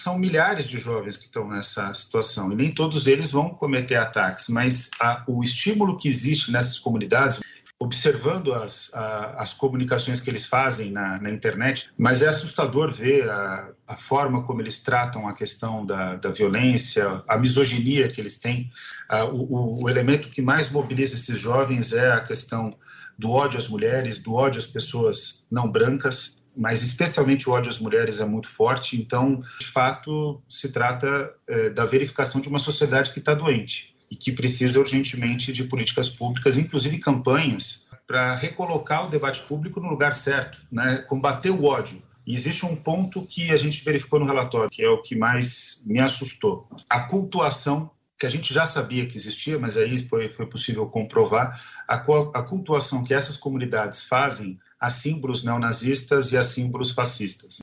são milhares de jovens que estão nessa situação, e nem todos eles vão cometer ataques, mas o estímulo que existe nessas comunidades, observando as comunicações que eles fazem na internet, mas é assustador ver a forma como eles tratam a questão da violência, a misoginia que eles têm. O elemento que mais mobiliza esses jovens é a questão do ódio às mulheres, do ódio às pessoas não brancas, mas especialmente o ódio às mulheres é muito forte. Então, de fato, se trata da verificação de uma sociedade que está doente e que precisa urgentemente de políticas públicas, inclusive campanhas, para recolocar o debate público no lugar certo, né? Combater o ódio. E existe um ponto que a gente verificou no relatório, que é o que mais me assustou. A cultuação, que a gente já sabia que existia, mas aí foi possível comprovar, a cultuação que essas comunidades fazem a símbolos neonazistas e a símbolos fascistas.